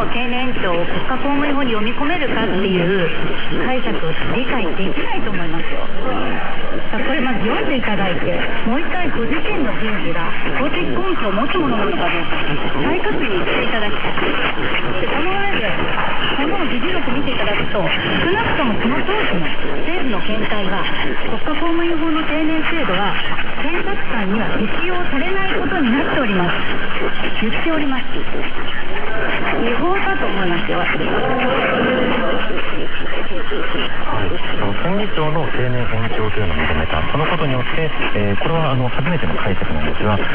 定年延長を国家公務員法に読み込めるかっていう解釈を理解できないと思いますよ。これまず読んでいただいて、もう一回ご自身の人事が法的根拠を持つものなのかどうか再確認していただきたい。でその上でこの議事録見ていただくと、少なくともその当時の政府の見解は、国家公務員法の定年制度は検察官には適用されないことになっております。言っております。違法だと思いますよ。 県議長の定年延長というのを認めた、そのことによって、これは初めての解釈なんですが、